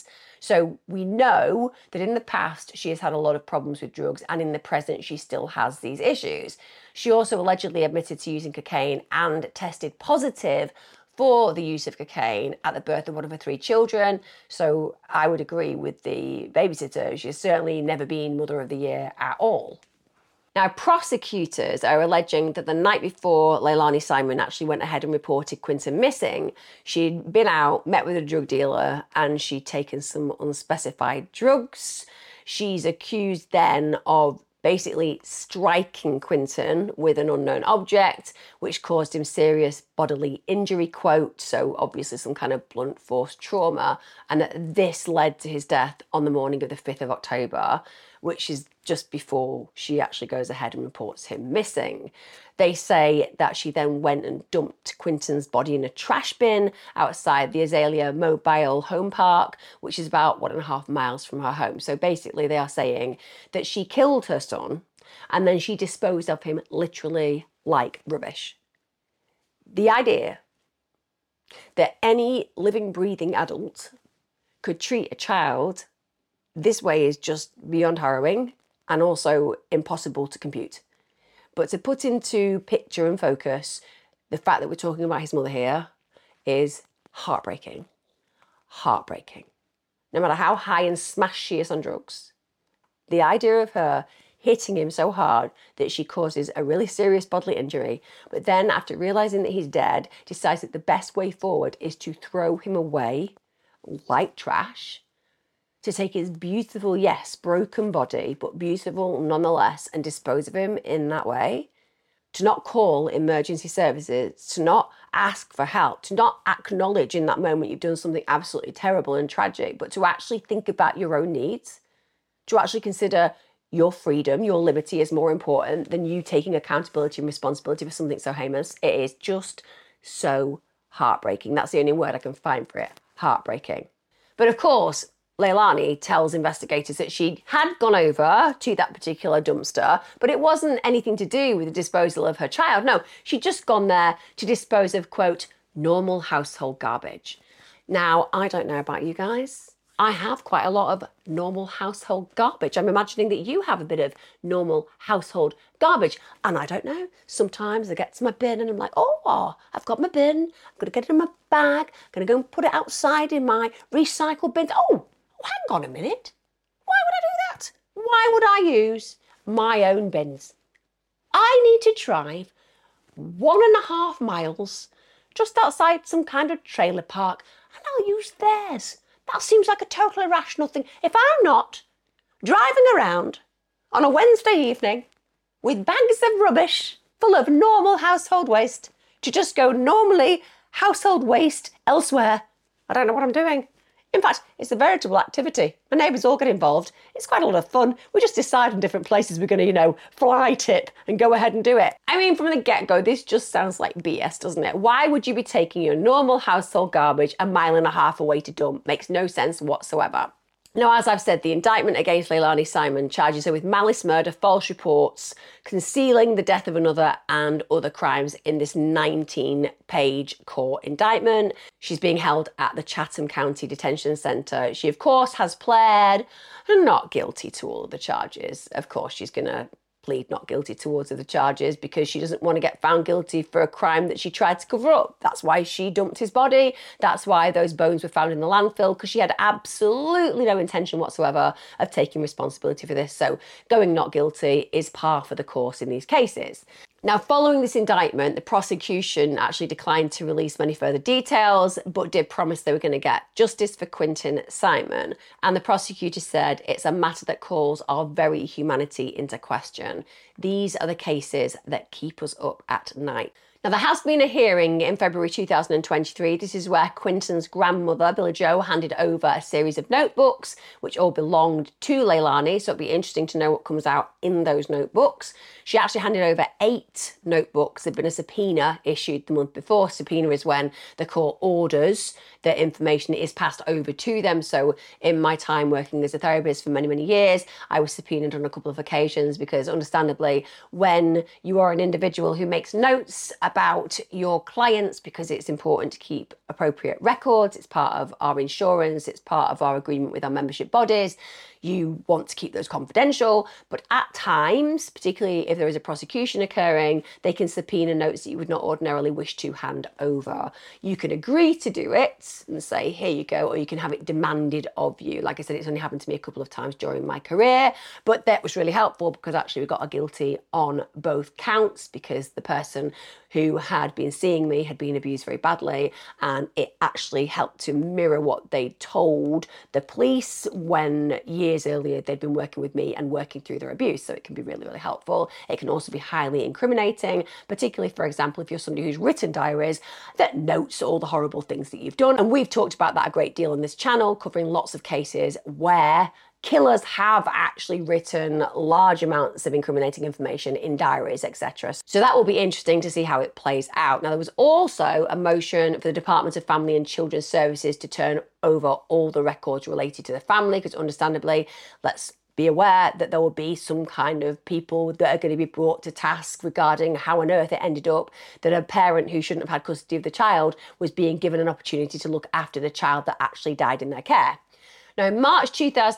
So we know that in the past she has had a lot of problems with drugs, and in the present she still has these issues. She also allegedly admitted to using cocaine and tested positive for the use of cocaine at the birth of one of her 3 children. So I would agree with the babysitter. She's certainly never been Mother of the Year at all. Now, prosecutors are alleging that the night before Leilani Simon actually went ahead and reported Quinton missing, she'd been out, met with a drug dealer, and she'd taken some unspecified drugs. She's accused then of basically striking Quinton with an unknown object, which caused him serious bodily injury, quote, so obviously some kind of blunt force trauma, and that this led to his death on the morning of the 5th of October, which is just before she actually goes ahead and reports him missing. They say that she then went and dumped Quinton's body in a trash bin outside the Azalea Mobile Home Park, which is about 1.5 miles from her home. So basically they are saying that she killed her son and then she disposed of him literally like rubbish. The idea that any living, breathing adult could treat a child this way is just beyond harrowing and also impossible to compute. But to put into picture and focus, the fact that we're talking about his mother here is heartbreaking. Heartbreaking. No matter how high and smashed she is on drugs, the idea of her hitting him so hard that she causes a really serious bodily injury, but then after realising that he's dead, decides that the best way forward is to throw him away like trash, to take his beautiful, yes, broken body, but beautiful nonetheless, and dispose of him in that way, to not call emergency services, to not ask for help, to not acknowledge in that moment you've done something absolutely terrible and tragic, but to actually think about your own needs, to actually consider your freedom, your liberty is more important than you taking accountability and responsibility for something so heinous. It is just so heartbreaking. That's the only word I can find for it. Heartbreaking. But of course, Leilani tells investigators that she had gone over to that particular dumpster, but it wasn't anything to do with the disposal of her child. No, she'd just gone there to dispose of, quote, normal household garbage. Now, I don't know about you guys. I have quite a lot of normal household garbage. I'm imagining that you have a bit of normal household garbage. And I don't know, sometimes I get to my bin and I'm like, oh, I've got my bin. I'm going to get it in my bag. I'm going to go and put it outside in my recycle bin. Oh, hang on a minute. Why would I do that? Why would I use my own bins? I need to drive 1.5 miles just outside some kind of trailer park and I'll use theirs. That seems like a totally irrational thing. If I'm not driving around on a Wednesday evening with bags of rubbish full of normal household waste to just go normally household waste elsewhere, I don't know what I'm doing. In fact, it's a veritable activity. My neighbours all get involved. It's quite a lot of fun. We just decide on different places we're going to, fly tip and go ahead and do it. I mean, from the get-go, this just sounds like BS, doesn't it? Why would you be taking your normal household garbage 1.5 miles away to dump? Makes no sense whatsoever. Now, as I've said, the indictment against Leilani Simon charges her with malice murder, false reports, concealing the death of another, and other crimes in this 19-page court indictment. She's being held at the Chatham County Detention Centre. She, of course, has pled not guilty to all of the charges. Of course, she's going to plead not guilty to all of the charges because she doesn't want to get found guilty for a crime that she tried to cover up. That's why she dumped his body. That's why those bones were found in the landfill, because she had absolutely no intention whatsoever of taking responsibility for this. So going not guilty is par for the course in these cases. Now, following this indictment, the prosecution actually declined to release many further details, but did promise they were going to get justice for Quinton Simon. And the prosecutor said it's a matter that calls our very humanity into question. These are the cases that keep us up at night. Now, there has been a hearing in February 2023. This is where Quinton's grandmother, Billie Jo, handed over a series of notebooks, which all belonged to Leilani, so it'll be interesting to know what comes out in those notebooks. She actually handed over 8 notebooks. There'd been a subpoena issued the month before. Subpoena is when the court orders that information is passed over to them. So in my time working as a therapist for many, many years, I was subpoenaed on a couple of occasions because understandably, when you are an individual who makes notes about your clients because it's important to keep appropriate records. It's part of our insurance. It's part of our agreement with our membership bodies. You want to keep those confidential, but at times, particularly if there is a prosecution occurring, they can subpoena notes that you would not ordinarily wish to hand over. You can agree to do it and say, here you go, or you can have it demanded of you. Like I said, it's only happened to me a couple of times during my career, but that was really helpful because actually we got a guilty on both counts because the person who had been seeing me had been abused very badly, and it actually helped to mirror what they told the police when years earlier they'd been working with me and working through their abuse. So it can be really, really helpful. It can also be highly incriminating, particularly, for example, if you're somebody who's written diaries that notes all the horrible things that you've done. And we've talked about that a great deal on this channel, covering lots of cases where killers have actually written large amounts of incriminating information in diaries, etc. So that will be interesting to see how it plays out. Now, there was also a motion for the Department of Family and Children's Services to turn over all the records related to the family, because understandably, let's be aware that there will be some kind of people that are going to be brought to task regarding how on earth it ended up that a parent who shouldn't have had custody of the child was being given an opportunity to look after the child that actually died in their care. Now, in March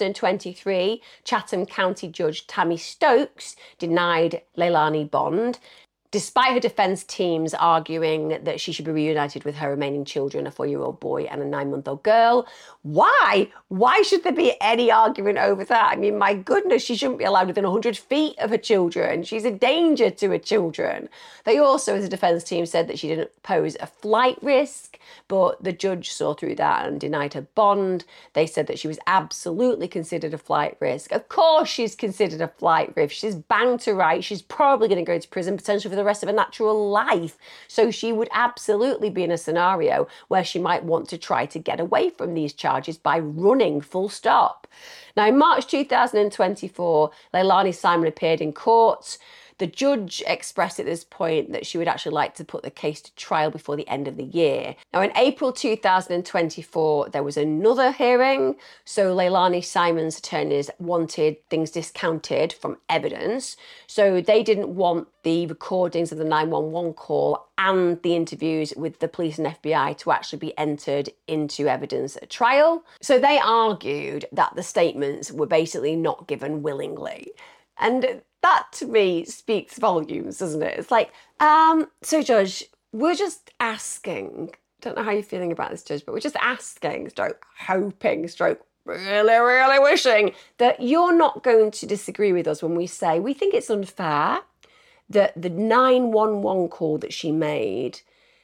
2023, Chatham County Judge Tammy Stokes denied Leilani bond, despite her defence teams arguing that she should be reunited with her remaining children, a 4-year-old boy and a 9-month-old girl. Why? Why should there be any argument over that? I mean, my goodness, she shouldn't be allowed within 100 feet of her children. She's a danger to her children. They also, as a defence team, said that she didn't pose a flight risk, but the judge saw through that and denied her bond. They said that she was absolutely considered a flight risk. Of course she's considered a flight risk. She's banged to rights. She's probably going to go to prison, potentially for the rest of her natural life. So she would absolutely be in a scenario where she might want to try to get away from these charges by running, full stop. Now, in March 2024, Leilani Simon appeared in court. The judge expressed at this point that she would actually like to put the case to trial before the end of the year. Now, in April 2024, there was another hearing. So Leilani Simon's attorneys wanted things discounted from evidence. So they didn't want the recordings of the 911 call and the interviews with the police and FBI to actually be entered into evidence at trial. So they argued that the statements were basically not given willingly. And that to me speaks volumes, doesn't it? It's like, so Judge, we're just asking, don't know how you're feeling about this, Judge, but we're just asking, stroke hoping, stroke really, really wishing that you're not going to disagree with us when we say we think it's unfair that the 911 call that she made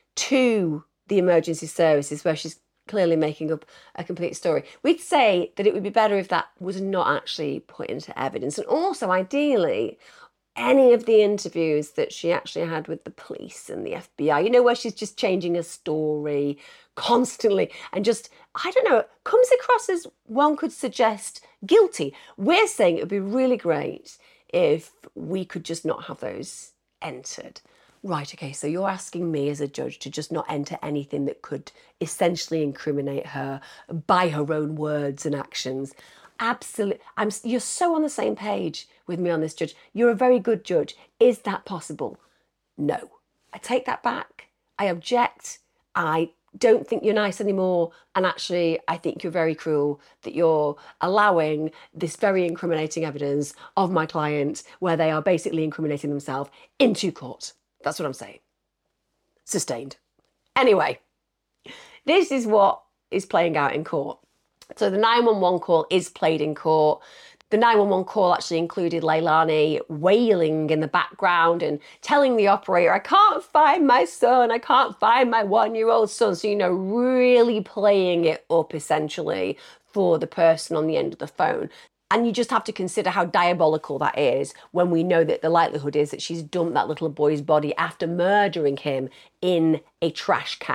to the emergency services, where she's clearly making up a complete story, we'd say that it would be better if that was not actually put into evidence. And also, ideally, any of the interviews that she actually had with the police and the FBI, you know, where she's just changing a story constantly and just, I don't know, comes across as, one could suggest, guilty. We're saying it would be really great if we could just not have those entered. Right, okay, so you're asking me as a judge to just not enter anything that could essentially incriminate her by her own words and actions. Absolutely. You're so on the same page with me on this, Judge. You're a very good judge. Is that possible? No. I take that back. I object. I don't think you're nice anymore. And actually, I think you're very cruel that you're allowing this very incriminating evidence of my client where they are basically incriminating themselves into court. That's what I'm saying. Sustained. Anyway, this is what is playing out in court. So the 911 call is played in court. The 911 call actually included Leilani wailing in the background and telling the operator, I can't find my son, I can't find my 1-year-old son. So, you know, really playing it up essentially for the person on the end of the phone. And you just have to consider how diabolical that is when we know that the likelihood is that she's dumped that little boy's body after murdering him in a trash can.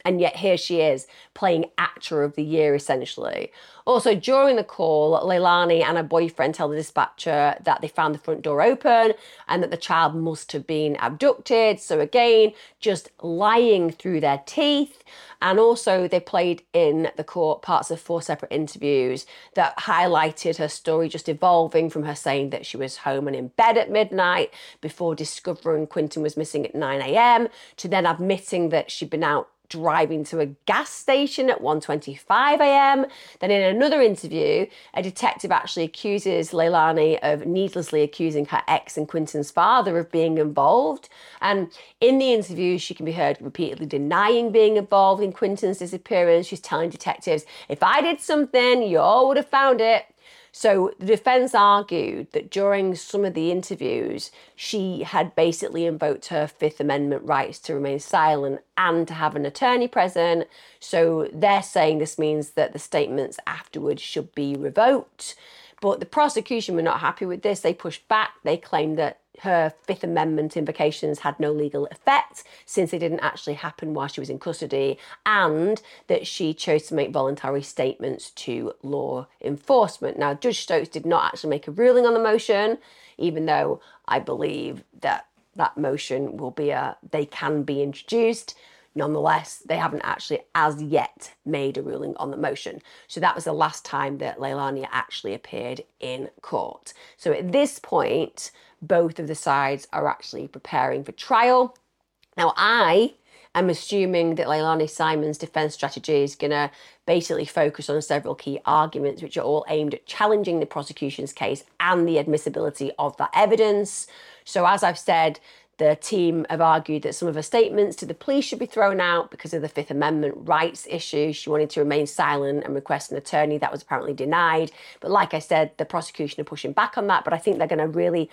And yet here she is playing actor of the year, essentially. Also, during the call, Leilani and her boyfriend tell the dispatcher that they found the front door open and that the child must have been abducted. So again, just lying through their teeth. And also they played in the court parts of 4 separate interviews that highlighted her story just evolving from her saying that she was home and in bed at midnight before discovering Quinton was missing at 9 a.m. to then admitting that she'd been out driving to a gas station at 1:25 a.m. Then in another interview, a detective actually accuses Leilani of needlessly accusing her ex and Quinton's father of being involved. And in the interview, she can be heard repeatedly denying being involved in Quinton's disappearance. She's telling detectives, if I did something, you all would have found it. So the defense argued that during some of the interviews, she had basically invoked her Fifth Amendment rights to remain silent and to have an attorney present. So they're saying this means that the statements afterwards should be revoked. But the prosecution were not happy with this. They pushed back. They claimed that her Fifth Amendment invocations had no legal effect since they didn't actually happen while she was in custody, and that she chose to make voluntary statements to law enforcement. Now, Judge Stokes did not actually make a ruling on the motion, even though I believe that that motion will be they can be introduced. Nonetheless, they haven't actually as yet made a ruling on the motion. So that was the last time that Leilani actually appeared in court. So at this point, both of the sides are actually preparing for trial. Now, I am assuming that Leilani Simon's defence strategy is going to basically focus on several key arguments, which are all aimed at challenging the prosecution's case and the admissibility of that evidence. So as I've said, the team have argued that some of her statements to the police should be thrown out because of the Fifth Amendment rights issue. She wanted to remain silent and request an attorney. That was apparently denied. But like I said, the prosecution are pushing back on that. But I think they're going to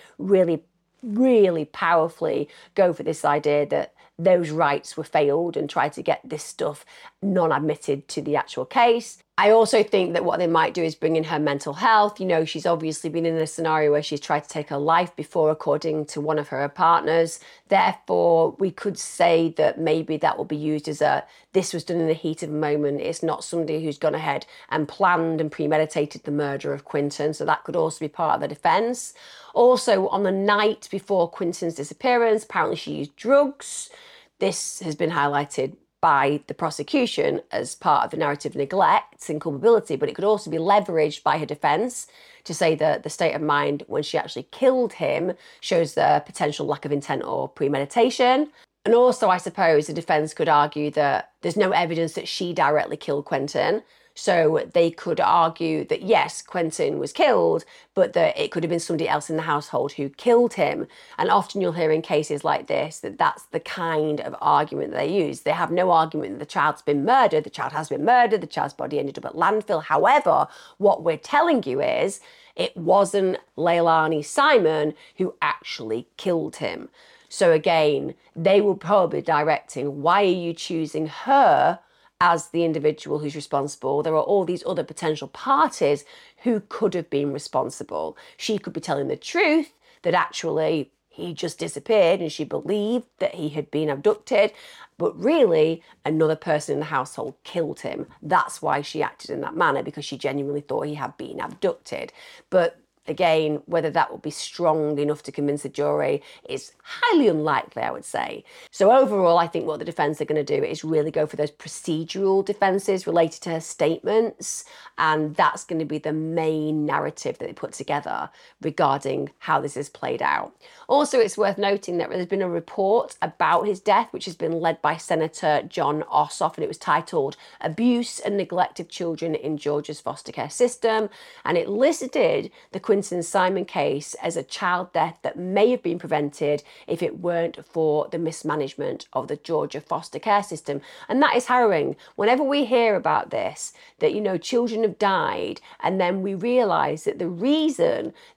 really powerfully go for this idea that those rights were failed and try to get this stuff non-admitted to the actual case. I also think that what they might do is bring in her mental health. You know, she's obviously been in a scenario where she's tried to take her life before, according to one of her partners. Therefore, we could say that maybe that will be used as this was done in the heat of a moment. It's not somebody who's gone ahead and planned and premeditated the murder of Quinton. So that could also be part of the defence. Also, on the night before Quinton's disappearance, apparently she used drugs. This has been highlighted by the prosecution as part of the narrative neglect and culpability, but it could also be leveraged by her defence to say that the state of mind when she actually killed him shows the potential lack of intent or premeditation. And also, I suppose, the defence could argue that there's no evidence that she directly killed Quinton. So they could argue that, yes, Quinton was killed, but that it could have been somebody else in the household who killed him. And often you'll hear in cases like this that that's the kind of argument that they use. They have no argument that the child's been murdered. The child has been murdered. The child's body ended up at landfill. However, what we're telling you is it wasn't Leilani Simon who actually killed him. So again, they will probably be directing, why are you choosing her as the individual who's responsible? There are all these other potential parties who could have been responsible. She could be telling the truth that actually he just disappeared and she believed that he had been abducted, but really another person in the household killed him. That's why she acted in that manner, because she genuinely thought he had been abducted. But again, whether that will be strong enough to convince the jury is highly unlikely, I would say. So overall, I think what the defence are going to do is really go for those procedural defences related to her statements, and that's going to be the main narrative that they put together regarding how this is played out. Also, it's worth noting that there's been a report about his death, which has been led by Senator Jon Ossoff, and it was titled Abuse and Neglect of Children in Georgia's Foster Care System, and it listed the Quinton Simon case as a child death that may have been prevented if it weren't for the mismanagement of the Georgia foster care system. And that is harrowing. Whenever we hear about this, that, you know, children have died, and then we realise that the reason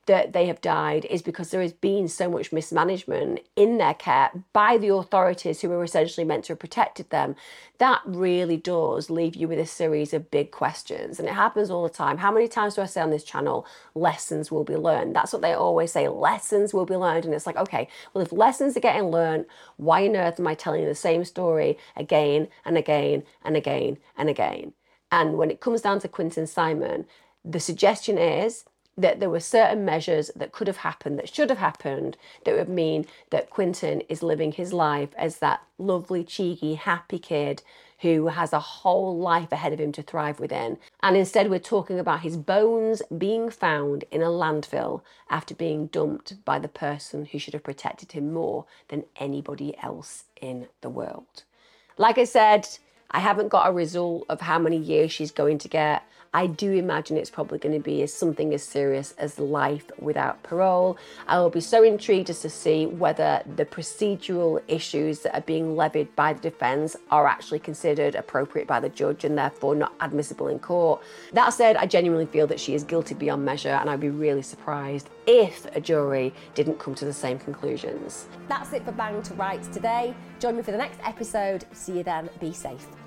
that they have died is because there has been so much mismanagement in their care by the authorities who are essentially meant to have protected them. That really does leave you with a series of big questions. And it happens all the time. How many times do I say on this channel, lessons will be learned? That's what they always say, lessons will be learned. And it's like, okay, well, if lessons are getting learned, why on earth am I telling you the same story again and again and again and again? And when it comes down to Quinton Simon, the suggestion is that there were certain measures that could have happened, that should have happened, that would mean that Quinton is living his life as that lovely, cheeky, happy kid who has a whole life ahead of him to thrive within. And instead we're talking about his bones being found in a landfill after being dumped by the person who should have protected him more than anybody else in the world. Like I said, I haven't got a result of how many years she's going to get. I do imagine it's probably going to be something as serious as life without parole. I will be so intrigued as to see whether the procedural issues that are being levied by the defence are actually considered appropriate by the judge and therefore not admissible in court. That said, I genuinely feel that she is guilty beyond measure, and I'd be really surprised if a jury didn't come to the same conclusions. That's it for Bang to Rights today. Join me for the next episode. See you then. Be safe.